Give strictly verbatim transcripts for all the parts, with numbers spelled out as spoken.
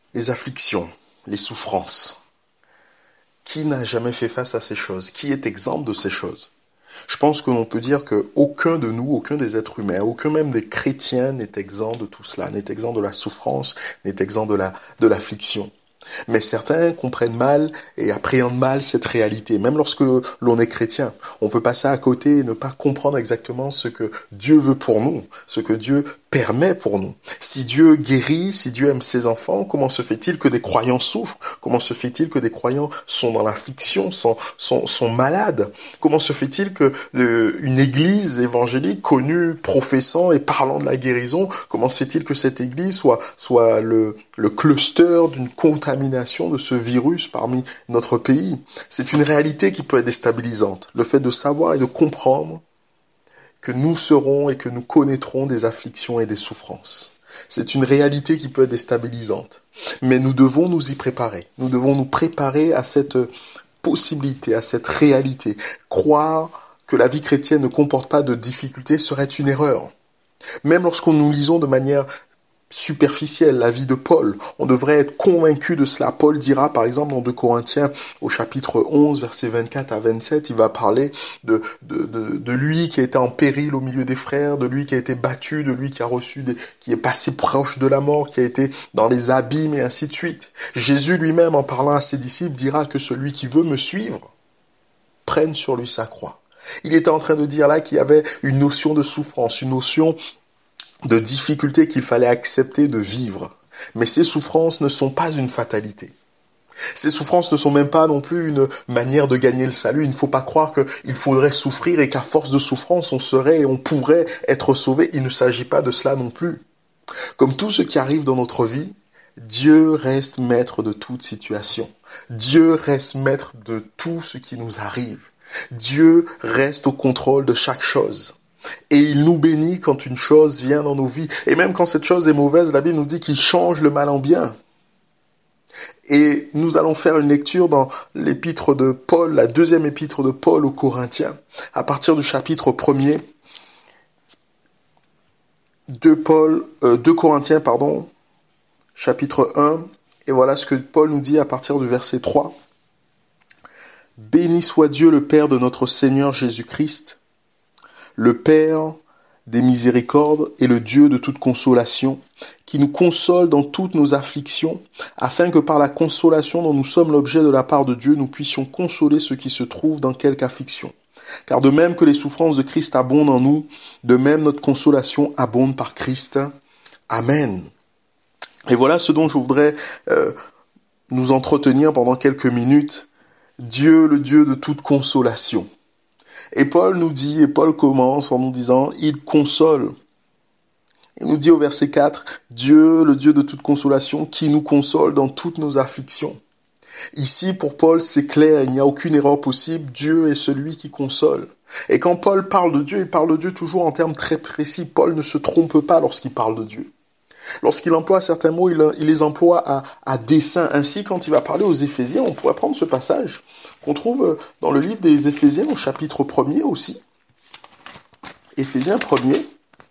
les afflictions, les souffrances. Qui n'a jamais fait face à ces choses? Qui est exempt de ces choses? Je pense que l'on peut dire qu'aucun de nous, aucun des êtres humains, aucun même des chrétiens n'est exempt de tout cela, n'est exempt de la souffrance, n'est exempt de la, de l'affliction. Mais certains comprennent mal et appréhendent mal cette réalité. Même lorsque l'on est chrétien, on peut passer à côté et ne pas comprendre exactement ce que Dieu veut pour nous, ce que Dieu permet pour nous. Si Dieu guérit, si Dieu aime ses enfants, comment se fait-il que des croyants souffrent? Comment se fait-il que des croyants sont dans l'affliction, sont, sont, sont malades? Comment se fait-il que euh, une église évangélique connue, professant et parlant de la guérison, comment se fait-il que cette église soit, soit le, le cluster d'une contamination de ce virus parmi notre pays? C'est une réalité qui peut être déstabilisante. Le fait de savoir et de comprendre que nous serons et que nous connaîtrons des afflictions et des souffrances. C'est une réalité qui peut être déstabilisante. Mais nous devons nous y préparer. Nous devons nous préparer à cette possibilité, à cette réalité. Croire que la vie chrétienne ne comporte pas de difficultés serait une erreur. Même lorsqu'on nous lisons de manière superficielle la vie de Paul, on devrait être convaincu de cela. Paul dira par exemple dans deux Corinthiens au chapitre onze versets vingt-quatre à vingt-sept, il va parler de, de, de, de lui qui a été en péril au milieu des frères, de lui qui a été battu, de lui qui a reçu des, qui est passé proche de la mort, qui a été dans les abîmes et ainsi de suite. Jésus lui-même en parlant à ses disciples dira que celui qui veut me suivre prenne sur lui sa croix. Il était en train de dire là qu'il y avait une notion de souffrance, une notion de difficultés qu'il fallait accepter de vivre. Mais ces souffrances ne sont pas une fatalité. Ces souffrances ne sont même pas non plus une manière de gagner le salut. Il ne faut pas croire qu'il faudrait souffrir et qu'à force de souffrance, on serait et on pourrait être sauvé. Il ne s'agit pas de cela non plus. Comme tout ce qui arrive dans notre vie, Dieu reste maître de toute situation. Dieu reste maître de tout ce qui nous arrive. Dieu reste au contrôle de chaque chose. Et il nous bénit quand une chose vient dans nos vies. Et même quand cette chose est mauvaise, la Bible nous dit qu'il change le mal en bien. Et nous allons faire une lecture dans l'épître de Paul, la deuxième épître de Paul aux Corinthiens, à partir du chapitre premier. deux, Paul, euh, deux Corinthiens, pardon, chapitre un. Et voilà ce que Paul nous dit à partir du verset trois. « Béni soit Dieu le Père de notre Seigneur Jésus-Christ, le Père des miséricordes et le Dieu de toute consolation, qui nous console dans toutes nos afflictions, afin que par la consolation dont nous sommes l'objet de la part de Dieu, nous puissions consoler ceux qui se trouvent dans quelque affliction. Car de même que les souffrances de Christ abondent en nous, de même notre consolation abonde par Christ. Amen. » Et voilà ce dont je voudrais euh, nous entretenir pendant quelques minutes. Dieu, le Dieu de toute consolation. Et Paul nous dit, et Paul commence en nous disant, il console. Il nous dit au verset quatre, Dieu, le Dieu de toute consolation, qui nous console dans toutes nos afflictions. Ici, pour Paul, c'est clair, il n'y a aucune erreur possible, Dieu est celui qui console. Et quand Paul parle de Dieu, il parle de Dieu toujours en termes très précis. Paul ne se trompe pas lorsqu'il parle de Dieu. Lorsqu'il emploie certains mots, il, il les emploie à, à dessein. Ainsi, quand il va parler aux Éphésiens, on pourrait prendre ce passage qu'on trouve dans le livre des Éphésiens, au chapitre premier aussi. Éphésiens premier.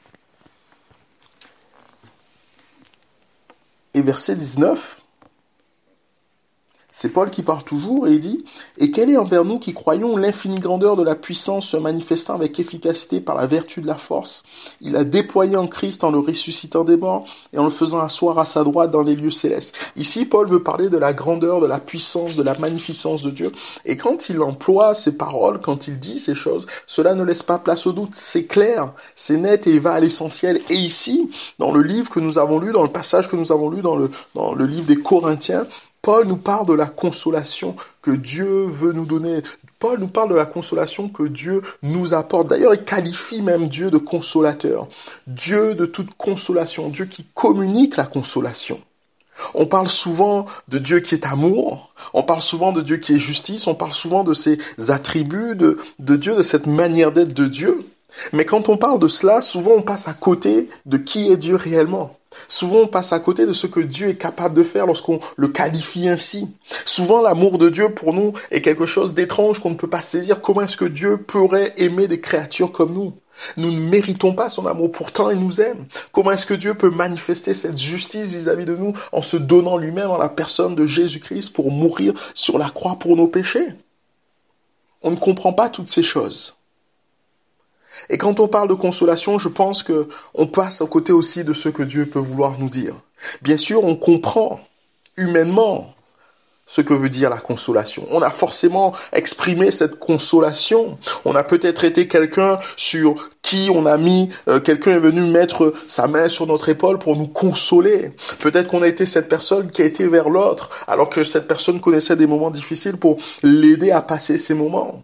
Et verset dix-neuf. C'est Paul qui parle toujours et il dit « Et quelle est envers nous qui croyons l'infinie grandeur de la puissance se manifestant avec efficacité par la vertu de la force. Il a déployé en Christ en le ressuscitant des morts et en le faisant asseoir à sa droite dans les lieux célestes. » Ici, Paul veut parler de la grandeur, de la puissance, de la magnificence de Dieu. Et quand il emploie ces paroles, quand il dit ces choses, cela ne laisse pas place au doute. C'est clair, c'est net et il va à l'essentiel. Et ici, dans le livre que nous avons lu, dans le passage que nous avons lu dans le, dans le livre des Corinthiens, Paul nous parle de la consolation que Dieu veut nous donner. Paul nous parle de la consolation que Dieu nous apporte. D'ailleurs, il qualifie même Dieu de consolateur. Dieu de toute consolation, Dieu qui communique la consolation. On parle souvent de Dieu qui est amour, on parle souvent de Dieu qui est justice, on parle souvent de ses attributs, de, de Dieu, de cette manière d'être de Dieu. Mais quand on parle de cela, souvent on passe à côté de qui est Dieu réellement. Souvent, on passe à côté de ce que Dieu est capable de faire lorsqu'on le qualifie ainsi. Souvent, l'amour de Dieu pour nous est quelque chose d'étrange qu'on ne peut pas saisir. Comment est-ce que Dieu pourrait aimer des créatures comme nous? Nous ne méritons pas son amour, pourtant il nous aime. Comment est-ce que Dieu peut manifester cette justice vis-à-vis de nous en se donnant lui-même en la personne de Jésus-Christ pour mourir sur la croix pour nos péchés? On ne comprend pas toutes ces choses. Et quand on parle de consolation, je pense que on passe à côté aussi de ce que Dieu peut vouloir nous dire. Bien sûr, on comprend humainement ce que veut dire la consolation. On a forcément exprimé cette consolation. On a peut-être été quelqu'un sur qui on a mis, euh, quelqu'un est venu mettre sa main sur notre épaule pour nous consoler. Peut-être qu'on a été cette personne qui a été vers l'autre, alors que cette personne connaissait des moments difficiles pour l'aider à passer ces moments.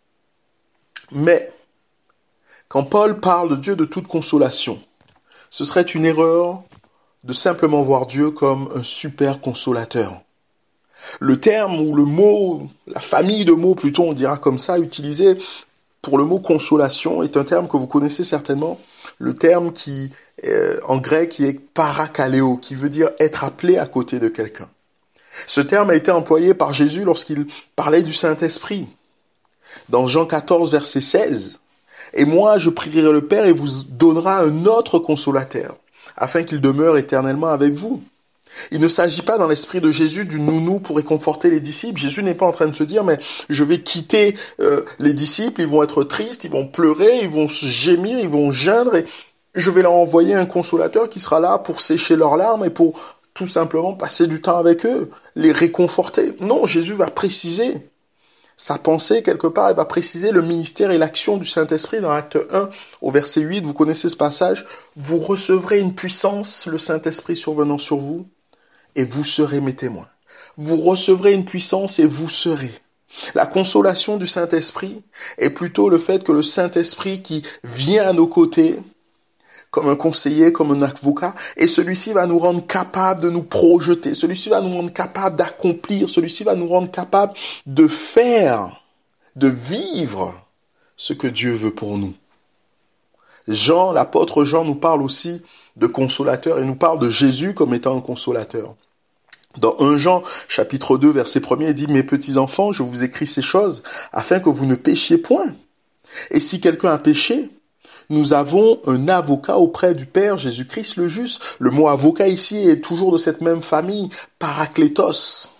Mais, quand Paul parle de Dieu de toute consolation, ce serait une erreur de simplement voir Dieu comme un super consolateur. Le terme ou le mot, la famille de mots plutôt, on dira comme ça, utilisé pour le mot consolation est un terme que vous connaissez certainement. Le terme qui, euh, en grec, qui est parakaleo, qui veut dire être appelé à côté de quelqu'un. Ce terme a été employé par Jésus lorsqu'il parlait du Saint-Esprit. Dans Jean quatorze, verset seize, « Et moi, je prierai le Père et vous donnera un autre consolateur, afin qu'il demeure éternellement avec vous. » Il ne s'agit pas dans l'esprit de Jésus du nounou pour réconforter les disciples. Jésus n'est pas en train de se dire, mais je vais quitter euh, les disciples, ils vont être tristes, ils vont pleurer, ils vont gémir, ils vont geindre, et je vais leur envoyer un consolateur qui sera là pour sécher leurs larmes et pour tout simplement passer du temps avec eux, les réconforter. Non, Jésus va préciser sa pensée quelque part, il va préciser le ministère et l'action du Saint-Esprit dans l'acte un au verset huit, vous connaissez ce passage, « Vous recevrez une puissance, le Saint-Esprit survenant sur vous, et vous serez mes témoins. » Vous recevrez une puissance et vous serez. La consolation du Saint-Esprit est plutôt le fait que le Saint-Esprit qui vient à nos côtés, comme un conseiller, comme un avocat, et celui-ci va nous rendre capables de nous projeter, celui-ci va nous rendre capables d'accomplir, celui-ci va nous rendre capables de faire, de vivre ce que Dieu veut pour nous. Jean, l'apôtre Jean nous parle aussi de consolateur et nous parle de Jésus comme étant un consolateur. Dans un Jean, chapitre deux, verset premier, il dit « Mes petits enfants, je vous écris ces choses afin que vous ne péchiez point. Et si quelqu'un a péché, nous avons un avocat auprès du Père, Jésus-Christ le juste. » Le mot avocat ici est toujours de cette même famille, paraklétos.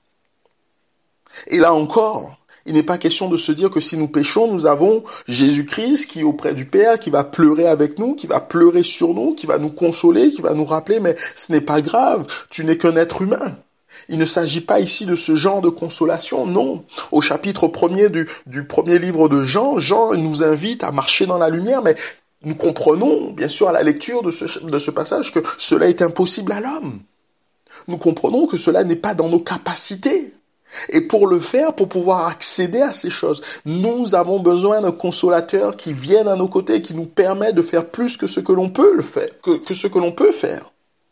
Et là encore, il n'est pas question de se dire que si nous péchons, nous avons Jésus-Christ qui est auprès du Père, qui va pleurer avec nous, qui va pleurer sur nous, qui va nous consoler, qui va nous rappeler, mais ce n'est pas grave, tu n'es qu'un être humain. Il ne s'agit pas ici de ce genre de consolation, non. Au chapitre premier du, du premier livre de Jean, Jean nous invite à marcher dans la lumière, mais nous comprenons, bien sûr, à la lecture de ce, de ce passage, que cela est impossible à l'homme. Nous comprenons que cela n'est pas dans nos capacités. Et pour le faire, pour pouvoir accéder à ces choses, nous avons besoin d'un consolateur qui vienne à nos côtés, qui nous permet de faire plus que ce que l'on peut le faire, que, que ce que l'on peut faire.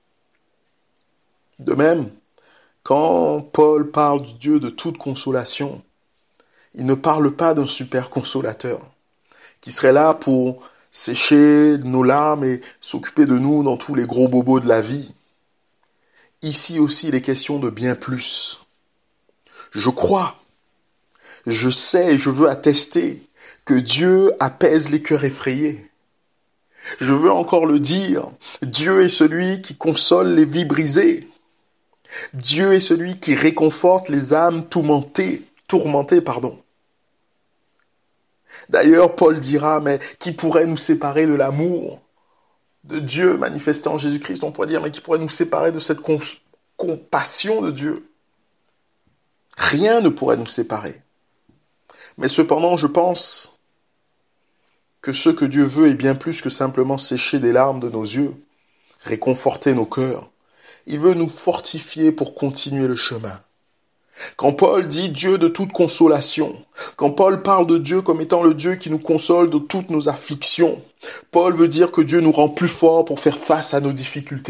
De même, quand Paul parle du Dieu de toute consolation, il ne parle pas d'un super consolateur qui serait là pour sécher nos larmes et s'occuper de nous dans tous les gros bobos de la vie. Ici aussi, il est question de bien plus. Je crois, je sais et je veux attester que Dieu apaise les cœurs effrayés. Je veux encore le dire, Dieu est celui qui console les vies brisées. Dieu est celui qui réconforte les âmes tourmentées, tourmentées, pardon. D'ailleurs, Paul dira, mais qui pourrait nous séparer de l'amour de Dieu manifesté en Jésus-Christ? On pourrait dire, mais qui pourrait nous séparer de cette cons- compassion de Dieu? Rien ne pourrait nous séparer. Mais cependant, je pense que ce que Dieu veut est bien plus que simplement sécher des larmes de nos yeux, réconforter nos cœurs. Il veut nous fortifier pour continuer le chemin. Quand Paul dit Dieu de toute consolation, quand Paul parle de Dieu comme étant le Dieu qui nous console de toutes nos afflictions, Paul veut dire que Dieu nous rend plus forts pour faire face à nos difficultés.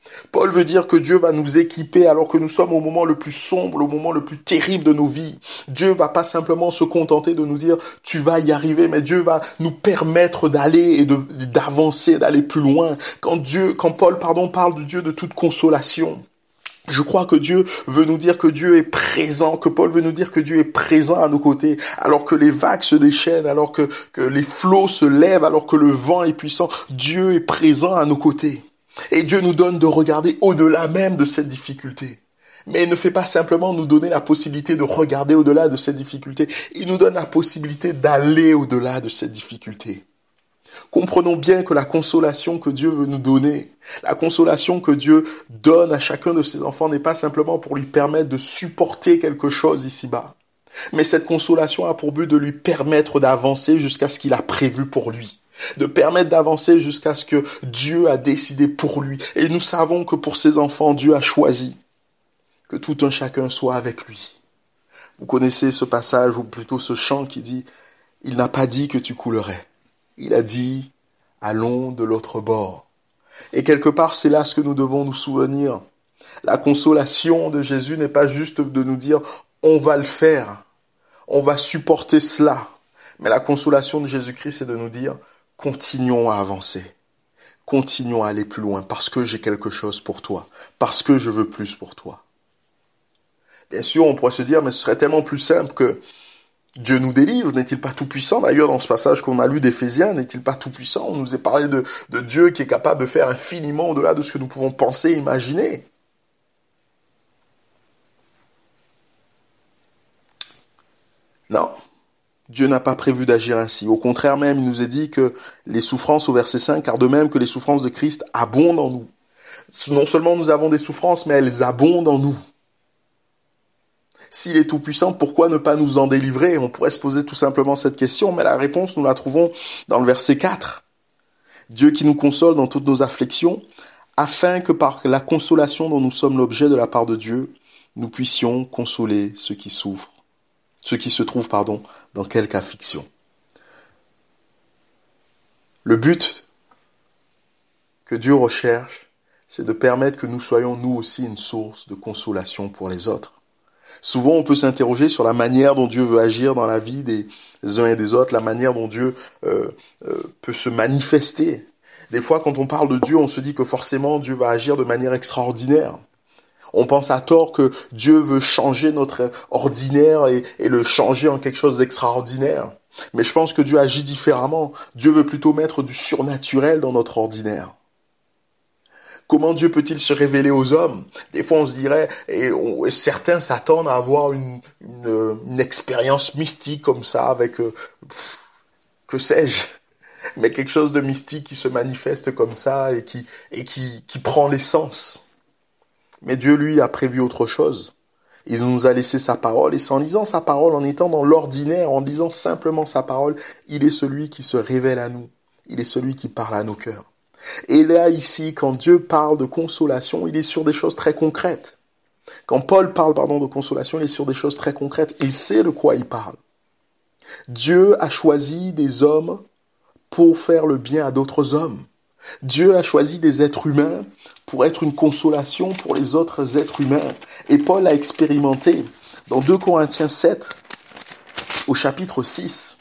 Paul veut dire que Dieu va nous équiper alors que nous sommes au moment le plus sombre, au moment le plus terrible de nos vies. Dieu va pas simplement se contenter de nous dire tu vas y arriver, mais Dieu va nous permettre d'aller et de, d'avancer, d'aller plus loin. Quand Dieu, quand Paul, pardon, parle de Dieu de toute consolation, je crois que Dieu veut nous dire que Dieu est présent, que Paul veut nous dire que Dieu est présent à nos côtés, alors que les vagues se déchaînent, alors que, que les flots se lèvent, alors que le vent est puissant. Dieu est présent à nos côtés. Et Dieu nous donne de regarder au-delà même de cette difficulté. Mais il ne fait pas simplement nous donner la possibilité de regarder au-delà de cette difficulté. Il nous donne la possibilité d'aller au-delà de cette difficulté. Comprenons bien que la consolation que Dieu veut nous donner, la consolation que Dieu donne à chacun de ses enfants n'est pas simplement pour lui permettre de supporter quelque chose ici-bas. Mais cette consolation a pour but de lui permettre d'avancer jusqu'à ce qu'il a prévu pour lui. De permettre d'avancer jusqu'à ce que Dieu a décidé pour lui. Et nous savons que pour ses enfants, Dieu a choisi que tout un chacun soit avec lui. Vous connaissez ce passage, ou plutôt ce chant qui dit « Il n'a pas dit que tu coulerais. Il a dit « Allons de l'autre bord. » Et quelque part, c'est là ce que nous devons nous souvenir. La consolation de Jésus n'est pas juste de nous dire « On va le faire. On va supporter cela. » Mais la consolation de Jésus-Christ, c'est de nous dire « Continuons à avancer. Continuons à aller plus loin parce que j'ai quelque chose pour toi. Parce que je veux plus pour toi. » Bien sûr, on pourrait se dire, mais ce serait tellement plus simple que Dieu nous délivre. N'est-il pas tout puissant? D'ailleurs, dans ce passage qu'on a lu d'Éphésiens, n'est-il pas tout puissant? On nous est parlé de, de Dieu qui est capable de faire infiniment au-delà de ce que nous pouvons penser et imaginer. Non. Dieu n'a pas prévu d'agir ainsi. Au contraire même, il nous est dit que les souffrances, au verset cinq, car de même que les souffrances de Christ abondent en nous. Non seulement nous avons des souffrances, mais elles abondent en nous. S'il est tout-puissant, pourquoi ne pas nous en délivrer? On pourrait se poser tout simplement cette question, mais la réponse, nous la trouvons dans le verset quatre. Dieu qui nous console dans toutes nos afflictions, afin que par la consolation dont nous sommes l'objet de la part de Dieu, nous puissions consoler ceux qui souffrent. Ceux qui se trouvent, pardon, dans quelque affliction. Le but que Dieu recherche, c'est de permettre que nous soyons nous aussi une source de consolation pour les autres. Souvent, on peut s'interroger sur la manière dont Dieu veut agir dans la vie des uns et des autres, la manière dont Dieu euh, euh, peut se manifester. Des fois, quand on parle de Dieu, on se dit que forcément, Dieu va agir de manière extraordinaire. On pense à tort que Dieu veut changer notre ordinaire et, et le changer en quelque chose d'extraordinaire. Mais je pense que Dieu agit différemment. Dieu veut plutôt mettre du surnaturel dans notre ordinaire. Comment Dieu peut-il se révéler aux hommes? Des fois, on se dirait, et, on, et certains s'attendent à avoir une, une, une expérience mystique comme ça, avec, euh, pff, que sais-je, mais quelque chose de mystique qui se manifeste comme ça et qui, et qui, qui prend l'essence. Mais Dieu, lui, a prévu autre chose. Il nous a laissé sa parole, et c'est en lisant sa parole, en étant dans l'ordinaire, en lisant simplement sa parole, il est celui qui se révèle à nous. Il est celui qui parle à nos cœurs. Et là, ici, quand Dieu parle de consolation, il est sur des choses très concrètes. Quand Paul parle, pardon, de consolation, il est sur des choses très concrètes. Il sait de quoi il parle. Dieu a choisi des hommes pour faire le bien à d'autres hommes. Dieu a choisi des êtres humains pour être une consolation pour les autres êtres humains. Et Paul a expérimenté dans deux Corinthiens sept, au chapitre six.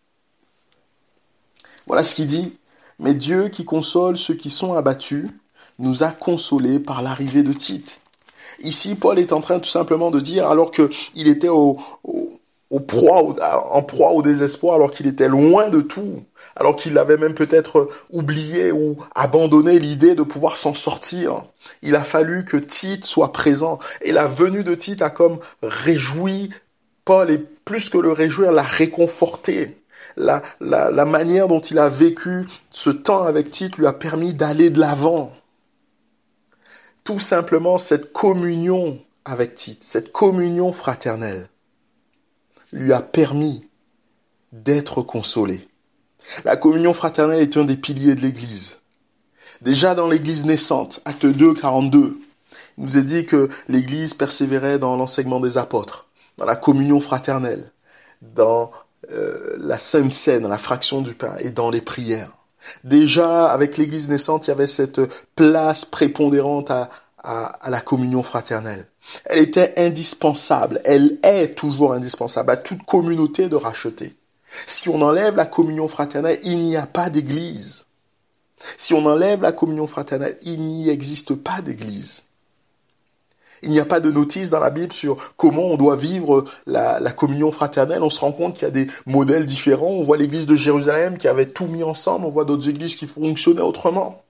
Voilà ce qu'il dit. « Mais Dieu qui console ceux qui sont abattus, nous a consolés par l'arrivée de Tite. » Ici, Paul est en train tout simplement de dire, alors qu'il était au, au, au proie, au, en proie au désespoir, alors qu'il était loin de tout, alors qu'il avait même peut-être oublié ou abandonné l'idée de pouvoir s'en sortir, il a fallu que Tite soit présent. Et la venue de Tite a comme réjoui Paul, et plus que le réjouir, l'a réconforté. La, la, la manière dont il a vécu ce temps avec Tite lui a permis d'aller de l'avant. Tout simplement, cette communion avec Tite, cette communion fraternelle, lui a permis d'être consolé. La communion fraternelle est un des piliers de l'Église. Déjà dans l'Église naissante, acte deux, quarante-deux, il nous est dit que l'Église persévérait dans l'enseignement des apôtres, dans la communion fraternelle, dans Euh, la Sainte Seine, la fraction du pain, et dans les prières. Déjà, avec l'Église naissante, il y avait cette place prépondérante à, à, à la communion fraternelle. Elle était indispensable, elle est toujours indispensable à toute communauté de rachetés. Si on enlève la communion fraternelle, il n'y a pas d'église. Si on enlève la communion fraternelle, il n'y existe pas d'église. Il n'y a pas de notice dans la Bible sur comment on doit vivre la, la communion fraternelle. On se rend compte qu'il y a des modèles différents. On voit l'église de Jérusalem qui avait tout mis ensemble. On voit d'autres églises qui fonctionnaient autrement.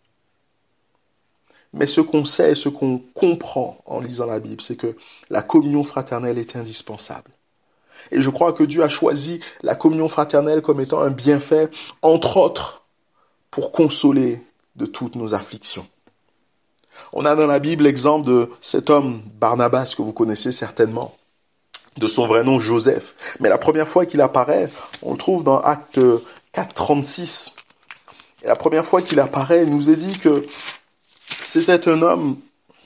Mais ce qu'on sait et ce qu'on comprend en lisant la Bible, c'est que la communion fraternelle est indispensable. Et je crois que Dieu a choisi la communion fraternelle comme étant un bienfait, entre autres, pour consoler de toutes nos afflictions. On a dans la Bible l'exemple de cet homme, Barnabas, que vous connaissez certainement, de son vrai nom Joseph. Mais la première fois qu'il apparaît, on le trouve dans Actes quatre, trente-six. Et la première fois qu'il apparaît, il nous est dit que c'était un homme,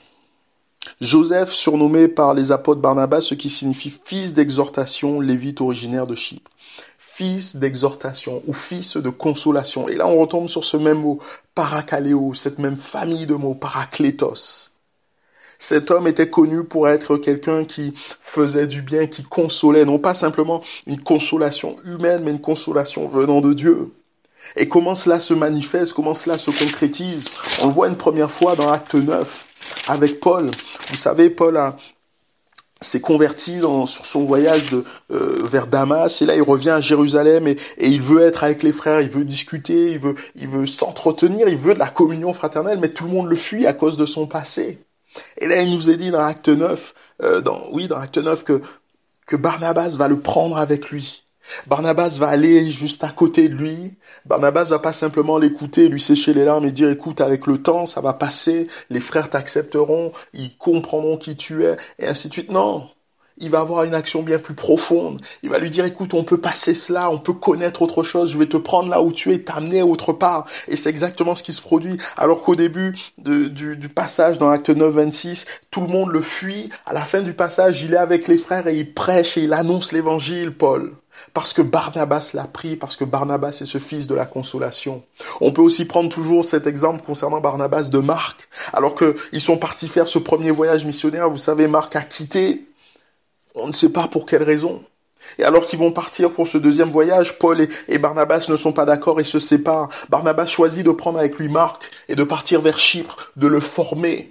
Joseph, surnommé par les apôtres Barnabas, ce qui signifie fils d'exhortation, lévite originaire de Chypre. Fils d'exhortation ou fils de consolation. Et là, on retombe sur ce même mot, parakaleo, cette même famille de mots, paraklétos. Cet homme était connu pour être quelqu'un qui faisait du bien, qui consolait, non pas simplement une consolation humaine, mais une consolation venant de Dieu. Et comment cela se manifeste, comment cela se concrétise? On le voit une première fois dans Acte neuf, avec Paul. Vous savez, Paul a, s'est converti dans, sur son voyage de, euh, vers Damas, et là il revient à Jérusalem, et, et il veut être avec les frères, il veut discuter, il veut, il veut s'entretenir, il veut de la communion fraternelle, mais tout le monde le fuit à cause de son passé. Et là il nous est dit dans Acte neuf, euh, dans, oui, dans Acte neuf, que, que Barnabas va le prendre avec lui. Barnabas va aller juste à côté de lui. Barnabas va pas simplement l'écouter, lui sécher les larmes et dire écoute, avec le temps, ça va passer, les frères t'accepteront, ils comprendront qui tu es, et ainsi de suite. Non, il va avoir une action bien plus profonde. Il va lui dire écoute, on peut passer cela, on peut connaître autre chose, je vais te prendre là où tu es, t'amener autre part. Et c'est exactement ce qui se produit. Alors qu'au début de, du, du passage dans Acte neuf, vingt-six, tout le monde le fuit. À la fin du passage, il est avec les frères et il prêche et il annonce l'évangile, Paul. Parce que Barnabas l'a pris, parce que Barnabas est ce fils de la consolation. On peut aussi prendre toujours cet exemple concernant Barnabas de Marc. Alors qu'ils sont partis faire ce premier voyage missionnaire, vous savez, Marc a quitté, on ne sait pas pour quelle raison. Et alors qu'ils vont partir pour ce deuxième voyage, Paul et, et Barnabas ne sont pas d'accord et se séparent. Barnabas choisit de prendre avec lui Marc et de partir vers Chypre, de le former.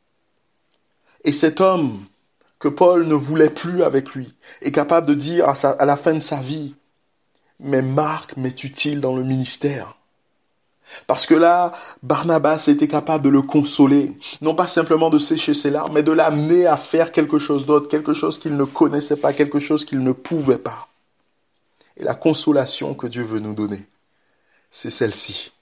Et cet homme que Paul ne voulait plus avec lui, est capable de dire à, sa, à la fin de sa vie, mais Marc m'est utile dans le ministère. Parce que là, Barnabas était capable de le consoler, non pas simplement de sécher ses larmes, mais de l'amener à faire quelque chose d'autre, quelque chose qu'il ne connaissait pas, quelque chose qu'il ne pouvait pas. Et la consolation que Dieu veut nous donner, c'est celle-ci.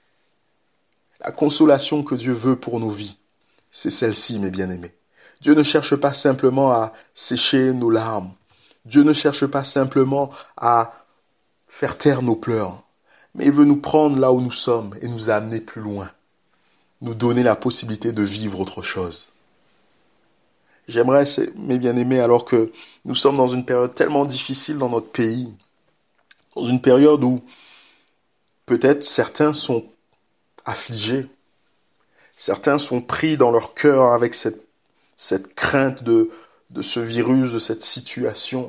La consolation que Dieu veut pour nos vies, c'est celle-ci, mes bien-aimés. Dieu ne cherche pas simplement à sécher nos larmes. Dieu ne cherche pas simplement à faire taire nos pleurs. Mais il veut nous prendre là où nous sommes et nous amener plus loin. Nous donner la possibilité de vivre autre chose. J'aimerais, mes bien-aimés, alors que nous sommes dans une période tellement difficile dans notre pays, dans une période où peut-être certains sont affligés, certains sont pris dans leur cœur avec cette cette crainte de, de ce virus, de cette situation,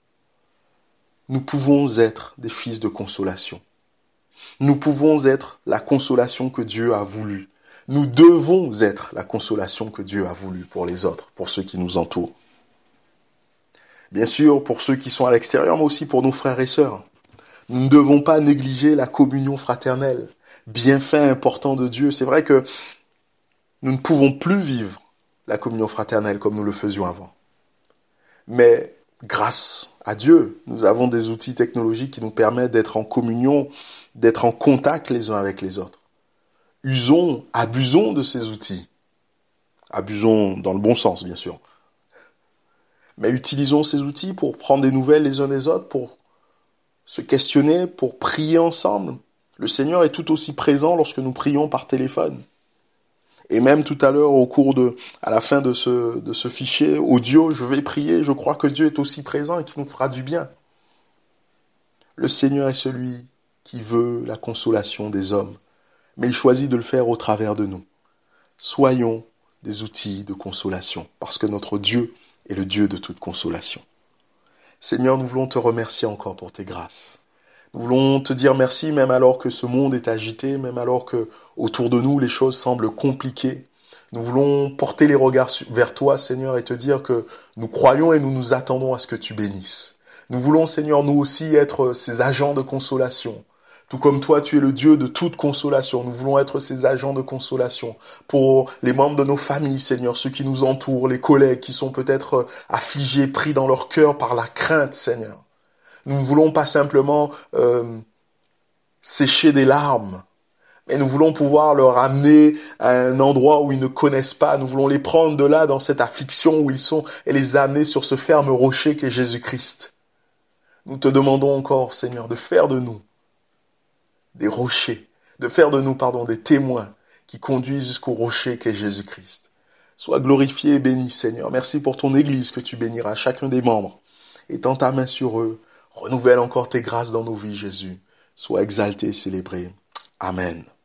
nous pouvons être des fils de consolation. Nous pouvons être la consolation que Dieu a voulu. Nous devons être la consolation que Dieu a voulu pour les autres, pour ceux qui nous entourent. Bien sûr, pour ceux qui sont à l'extérieur, mais aussi pour nos frères et sœurs. Nous ne devons pas négliger la communion fraternelle, bienfait important de Dieu. C'est vrai que nous ne pouvons plus vivre la communion fraternelle comme nous le faisions avant. Mais grâce à Dieu, nous avons des outils technologiques qui nous permettent d'être en communion, d'être en contact les uns avec les autres. Usons, abusons de ces outils. Abusons dans le bon sens, bien sûr. Mais utilisons ces outils pour prendre des nouvelles les uns des autres, pour se questionner, pour prier ensemble. Le Seigneur est tout aussi présent lorsque nous prions par téléphone. Et même tout à l'heure, au cours de, à la fin de ce, de ce fichier audio, je vais prier, je crois que Dieu est aussi présent et qu'il nous fera du bien. Le Seigneur est celui qui veut la consolation des hommes, mais il choisit de le faire au travers de nous. Soyons des outils de consolation, parce que notre Dieu est le Dieu de toute consolation. Seigneur, nous voulons te remercier encore pour tes grâces. Nous voulons te dire merci même alors que ce monde est agité, même alors que autour de nous les choses semblent compliquées. Nous voulons porter les regards vers toi, Seigneur, et te dire que nous croyons et nous nous attendons à ce que tu bénisses. Nous voulons, Seigneur, nous aussi être ces agents de consolation. Tout comme toi, tu es le Dieu de toute consolation. Nous voulons être ces agents de consolation pour les membres de nos familles, Seigneur, ceux qui nous entourent, les collègues qui sont peut-être affligés, pris dans leur cœur par la crainte, Seigneur. Nous ne voulons pas simplement euh, sécher des larmes, mais nous voulons pouvoir leur amener à un endroit où ils ne connaissent pas. Nous voulons les prendre de là, dans cette affliction où ils sont, et les amener sur ce ferme rocher qu'est Jésus-Christ. Nous te demandons encore, Seigneur, de faire de nous des rochers, de faire de nous, pardon, des témoins qui conduisent jusqu'au rocher qu'est Jésus-Christ. Sois glorifié et béni, Seigneur. Merci pour ton Église que tu béniras chacun des membres. Étends ta main sur eux. Renouvelle encore tes grâces dans nos vies, Jésus. Sois exalté et célébré. Amen.